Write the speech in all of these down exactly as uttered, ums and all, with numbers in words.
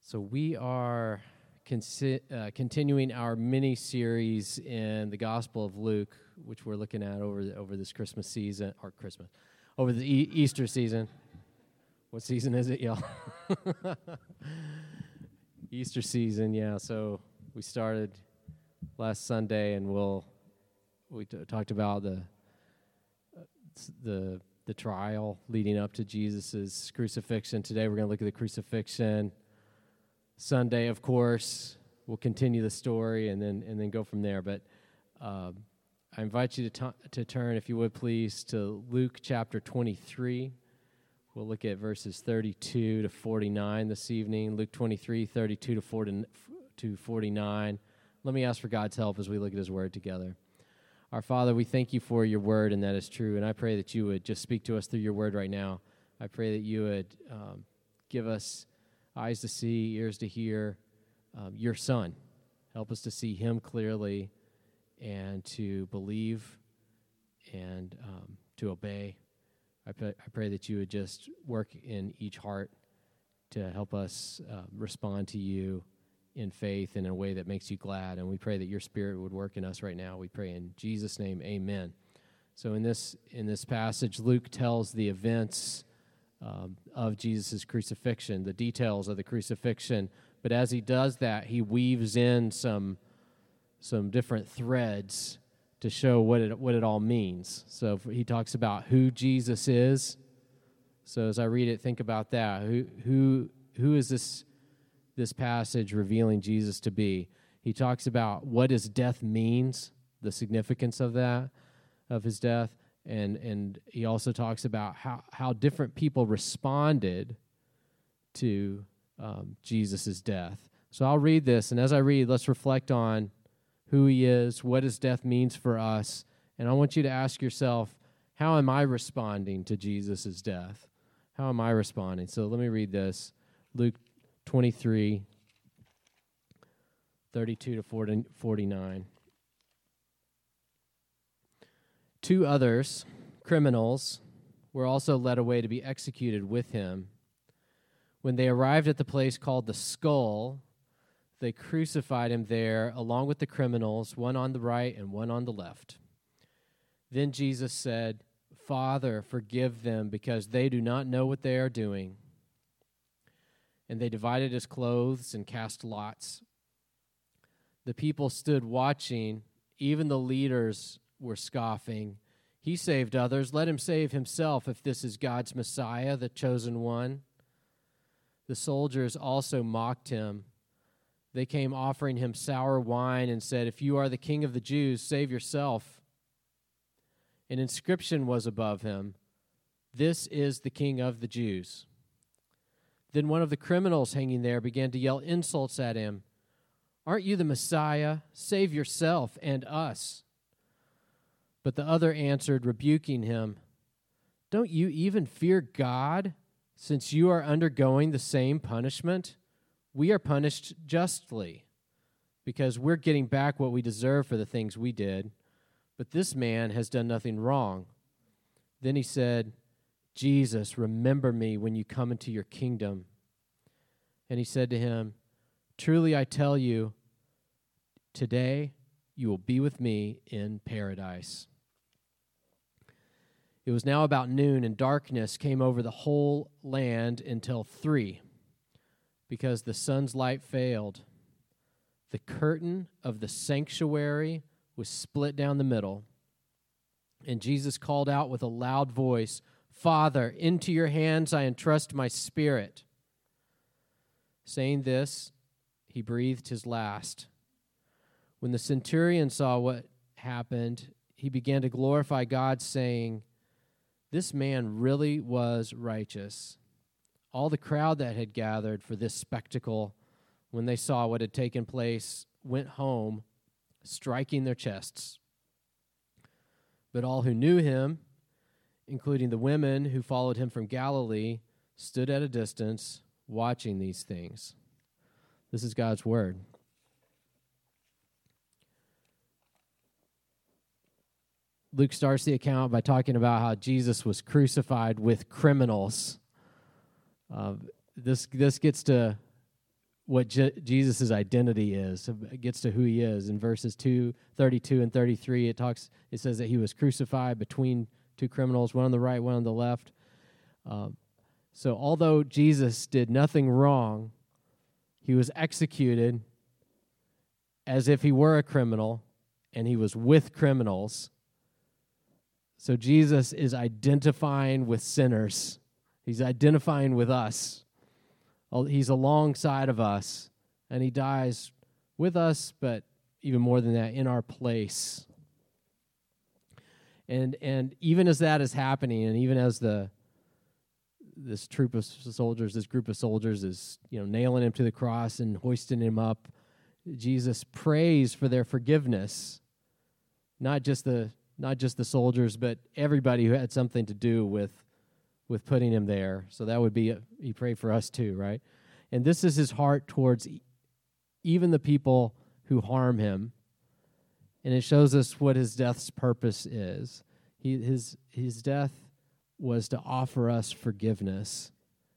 So we are consi- uh, continuing our mini-series in the Gospel of Luke, which we're looking at over the, over this Christmas season, or Christmas, over the e- Easter season. What season is it, y'all? Easter season, yeah. So we started last Sunday, and we'll we t- talked about the uh, the the trial leading up to Jesus' crucifixion. Today we're going to look at the crucifixion. Sunday, of course, we'll continue the story and then and then go from there. But uh, I invite you to t- to turn, if you would please, to Luke chapter twenty-three. We'll look at verses thirty-two to forty-nine this evening. Luke twenty-three, thirty-two to forty to forty-nine. Let me ask for God's help as we look at His Word together. Our Father, we thank you for your Word, and that is true. And I pray that you would just speak to us through your Word right now. I pray that you would um, give us eyes to see, ears to hear, um, your Son. Help us to see Him clearly and to believe and um, to obey. I pray, I pray that you would just work in each heart to help us uh, respond to you in faith and in a way that makes you glad. And we pray that your Spirit would work in us right now. We pray in Jesus' name, amen. So in this in this passage, Luke tells the events Um, of Jesus' crucifixion, the details of the crucifixion. But as he does that, he weaves in some some different threads to show what it what it all means. So he talks about who Jesus is. So as I read it, think about that. Who who who is this this passage revealing Jesus to be? He talks about what his death means, the significance of that, of his death. And and he also talks about how, how different people responded to um, Jesus' death. So I'll read this, and as I read, let's reflect on who he is, what his death means for us, and I want you to ask yourself, how am I responding to Jesus' death? How am I responding? So let me read this, Luke twenty-three, thirty-two to forty-nine. Two others, criminals, were also led away to be executed with him. When they arrived at the place called the Skull, they crucified him there along with the criminals, one on the right and one on the left. Then Jesus said, "Father, forgive them, because they do not know what they are doing." And they divided his clothes and cast lots. The people stood watching, even the leaders were scoffing. "He saved others. Let him save himself if this is God's Messiah, the chosen one." The soldiers also mocked him. They came offering him sour wine and said, "If you are the king of the Jews, save yourself." An inscription was above him, "This is the King of the Jews." Then one of the criminals hanging there began to yell insults at him. "Aren't you the Messiah? Save yourself and us." But the other answered, rebuking him, "Don't you even fear God, since you are undergoing the same punishment? We are punished justly, because we're getting back what we deserve for the things we did. But this man has done nothing wrong." Then he said, "Jesus, remember me when you come into your kingdom." And he said to him, "Truly I tell you, today you will be with me in paradise." It was now about noon, and darkness came over the whole land until three, because the sun's light failed. The curtain of the sanctuary was split down the middle, and Jesus called out with a loud voice, "Father, into your hands I entrust my spirit." Saying this, he breathed his last. When the centurion saw what happened, he began to glorify God, saying, "This man really was righteous." All the crowd that had gathered for this spectacle, when they saw what had taken place, went home, striking their chests. But all who knew him, including the women who followed him from Galilee, stood at a distance, watching these things. This is God's word. Luke starts the account by talking about how Jesus was crucified with criminals. Uh, this this gets to what Je- Jesus' identity is. It gets to who he is. In verses two, thirty-two and thirty-three, it talks. It says that he was crucified between two criminals, one on the right, one on the left. Um, so although Jesus did nothing wrong, he was executed as if he were a criminal, and he was with criminals. So Jesus is identifying with sinners. He's identifying with us. He's alongside of us, and he dies with us, but even more than that, in our place. And and even as that is happening, and even as the this troop of soldiers, this group of soldiers is, you know, nailing him to the cross and hoisting him up, Jesus prays for their forgiveness. Not just the not just the soldiers, but everybody who had something to do with with putting him there. So that would be, a, he prayed for us too, right? And this is his heart towards even the people who harm him. And it shows us what his death's purpose is. He, his, his death was to offer us forgiveness,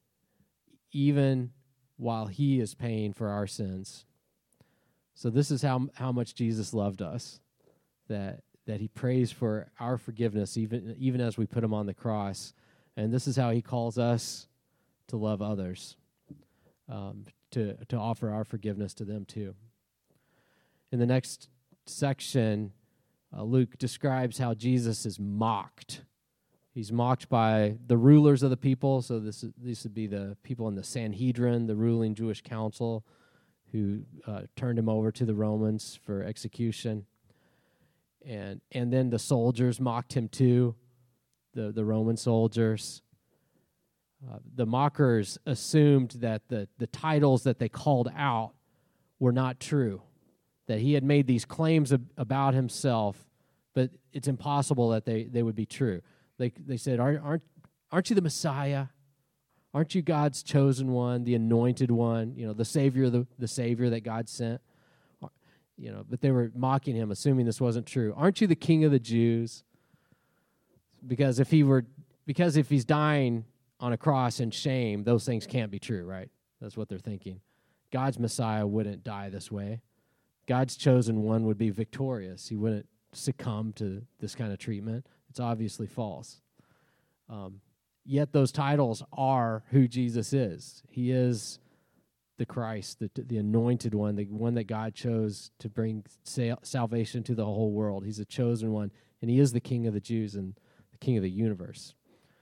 even while he is paying for our sins. So this is how, how much Jesus loved us, that, that he prays for our forgiveness, even, even as we put him on the cross. And this is how he calls us to love others, um, to, to offer our forgiveness to them too. In the next section, uh, Luke describes how Jesus is mocked. He's mocked by the rulers of the people. So this, this would be the people in the Sanhedrin, the ruling Jewish council, who uh, turned him over to the Romans for execution. And, and then the soldiers mocked him too. The, the Roman soldiers. Uh, the mockers assumed that the, the titles that they called out were not true, that he had made these claims ab- about himself, but it's impossible that they, they would be true. They they said, aren't, aren't aren't you the Messiah? Aren't you God's chosen one, the anointed one, you know, the Savior, the, the Savior that God sent? You know, but they were mocking him, assuming this wasn't true. Aren't you the King of the Jews? Because if he were, because if he's dying on a cross in shame, those things can't be true, right? That's what they're thinking. God's Messiah wouldn't die this way. God's chosen one would be victorious. He wouldn't succumb to this kind of treatment. It's obviously false. Um, yet those titles are who Jesus is. He is the Christ, the, the anointed one, the one that God chose to bring sal- salvation to the whole world. He's a chosen one, and he is the King of the Jews and King of the universe.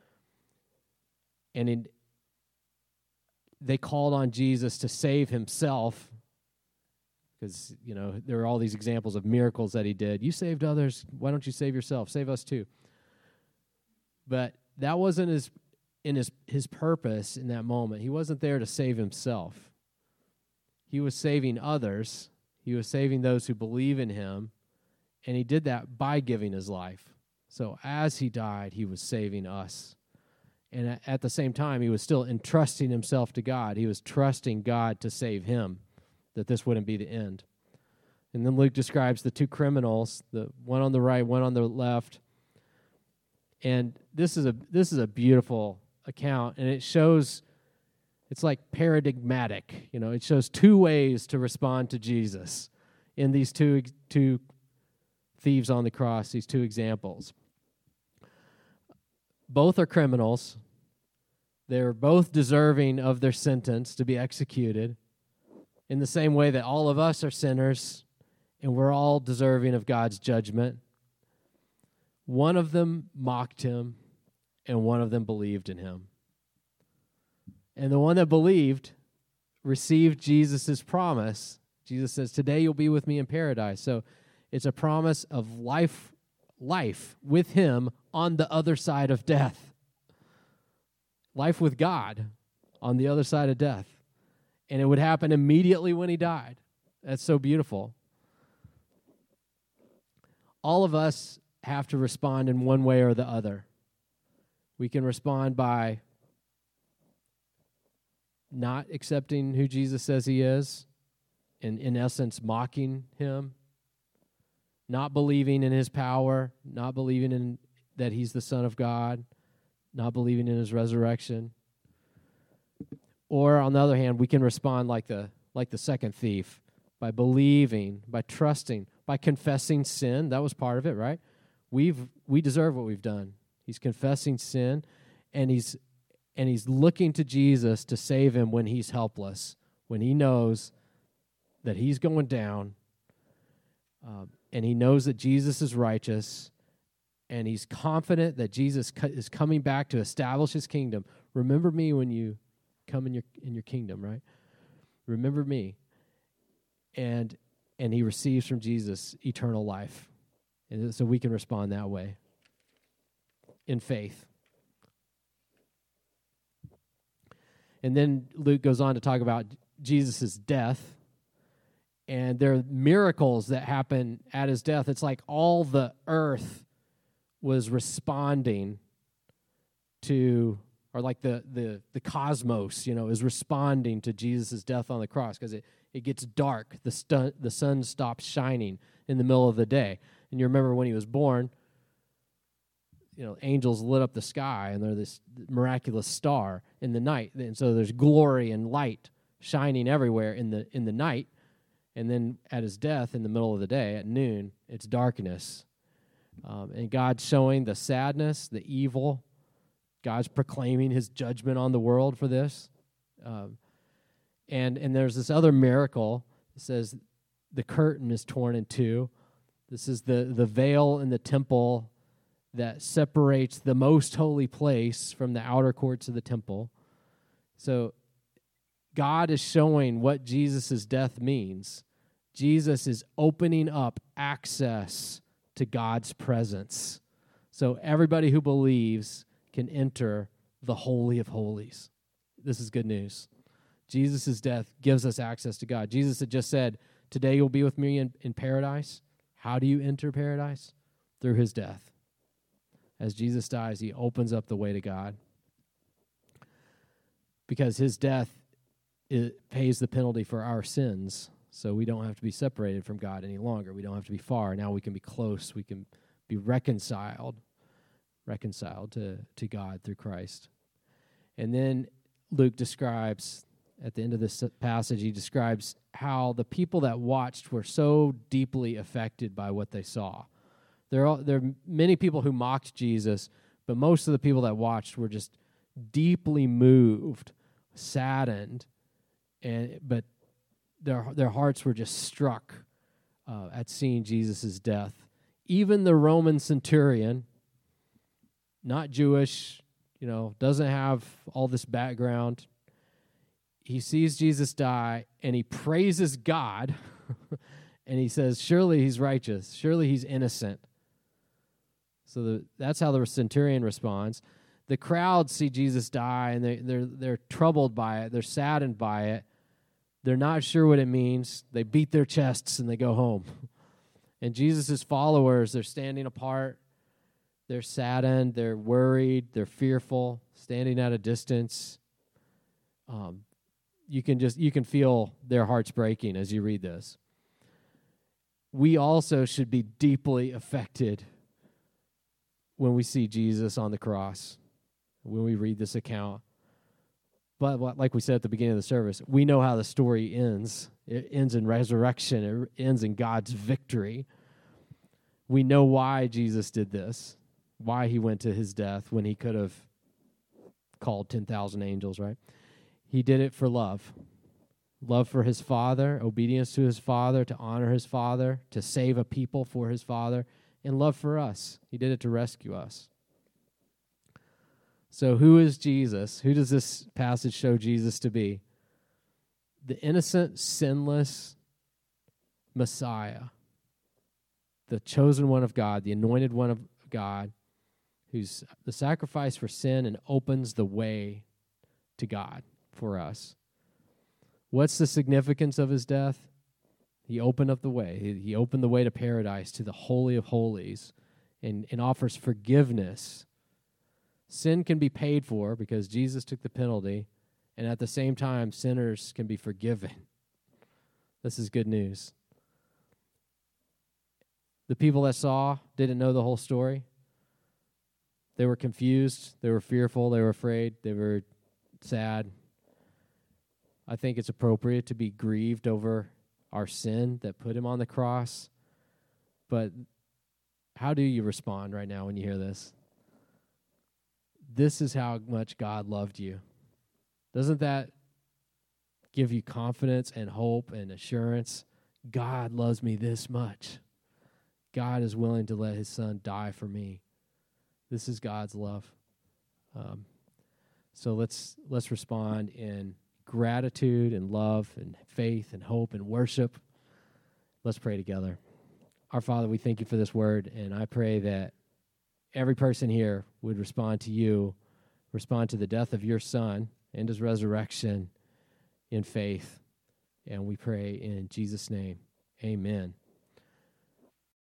And in, they called on Jesus to save himself, because, you know, there are all these examples of miracles that he did. You saved others, why don't you save yourself? Save us too. But that wasn't his in his his purpose in that moment. He wasn't there to save himself. He was saving others. He was saving those who believe in him, and he did that by giving his life. So as he died, he was saving us. And at the same time, he was still entrusting himself to God. He was trusting God to save him, that this wouldn't be the end. And then Luke describes the two criminals, the one on the right, one on the left. And this is a this is a beautiful account, and it shows, it's like paradigmatic. You know, it shows two ways to respond to Jesus in these two two thieves on the cross, these two examples. Both are criminals. They're both deserving of their sentence to be executed in the same way that all of us are sinners and we're all deserving of God's judgment. One of them mocked him and one of them believed in him. And the one that believed received Jesus' promise. Jesus says, today you'll be with me in paradise. So it's a promise of life, life with him on the other side of death. Life with God on the other side of death. And it would happen immediately when he died. That's so beautiful. All of us have to respond in one way or the other. We can respond by not accepting who Jesus says he is, and in essence mocking him, not believing in his power, not believing in that he's the Son of God, not believing in his resurrection. Or on the other hand, we can respond like the like the second thief, by believing, by trusting, by confessing sin. That was part of it, right? We've we deserve what we've done. He's confessing sin, and he's and he's looking to Jesus to save him when he's helpless, when he knows that he's going down, um, and he knows that Jesus is righteous, and he's confident that Jesus co- is coming back to establish his kingdom. Remember me when you come in your in your kingdom, right? Remember me. And and he receives from Jesus eternal life. And so we can respond that way in faith. And then Luke goes on to talk about Jesus' death. And there are miracles that happen at his death. It's like all the earth was responding to, or like the the, the cosmos, you know, is responding to Jesus' death on the cross, because it, it gets dark. The, stu- the sun stops shining in the middle of the day. And you remember when he was born, you know, angels lit up the sky, and they're this miraculous star in the night. And so there's glory and light shining everywhere in the in the night. And then at his death in the middle of the day, at noon, it's darkness. Um, and God's showing the sadness, the evil. God's proclaiming his judgment on the world for this. Um, and and there's this other miracle. It says the curtain is torn in two. This is the, the veil in the temple that separates the most holy place from the outer courts of the temple. So God is showing what Jesus' death means. Jesus is opening up access to God's presence. So everybody who believes can enter the Holy of Holies. This is good news. Jesus' death gives us access to God. Jesus had just said, today you'll be with me in, in paradise. How do you enter paradise? Through his death. As Jesus dies, he opens up the way to God. Because his death it pays the penalty for our sins, so we don't have to be separated from God any longer. We don't have to be far. Now we can be close. We can be reconciled, reconciled to, to God through Christ. And then Luke describes, at the end of this passage, he describes how the people that watched were so deeply affected by what they saw. There are, there are many people who mocked Jesus, but most of the people that watched were just deeply moved, saddened, and but their their hearts were just struck uh, at seeing Jesus' death. Even the Roman centurion, not Jewish, you know, doesn't have all this background, he sees Jesus die, and he praises God, and he says, surely he's righteous, surely he's innocent. So the, that's how the centurion responds. The crowd see Jesus die, and they, they're they're troubled by it. They're saddened by it. They're not sure what it means. They beat their chests, and they go home. And Jesus' followers, they're standing apart. They're saddened. They're worried. They're fearful, standing at a distance. Um, you can just you can feel their hearts breaking as you read this. We also should be deeply affected when we see Jesus on the cross, when we read this account. But like we said at the beginning of the service, we know how the story ends. It ends in resurrection. It ends in God's victory. We know why Jesus did this, why he went to his death when he could have called ten thousand angels, right? He did it for love. Love for his Father, obedience to his Father, to honor his Father, to save a people for his Father, and love for us. He did it to rescue us. So who is Jesus? Who does this passage show Jesus to be? The innocent, sinless Messiah, the chosen one of God, the anointed one of God, who's the sacrifice for sin and opens the way to God for us. What's the significance of his death? He opened up the way. He, he opened the way to paradise, to the Holy of Holies, and, and offers forgiveness. Sin can be paid for because Jesus took the penalty, and at the same time, sinners can be forgiven. This is good news. The people that saw didn't know the whole story. They were confused. They were fearful. They were afraid. They were sad. I think it's appropriate to be grieved over our sin that put him on the cross. But how do you respond right now when you hear this? This is how much God loved you. Doesn't that give you confidence and hope and assurance? God loves me this much. God is willing to let his son die for me. This is God's love. Um, so let's let's respond in gratitude and love and faith and hope and worship. Let's pray together. Our Father, we thank you for this word, and I pray that every person here would respond to you, respond to the death of your son and his resurrection in faith. And we pray in Jesus' name, amen.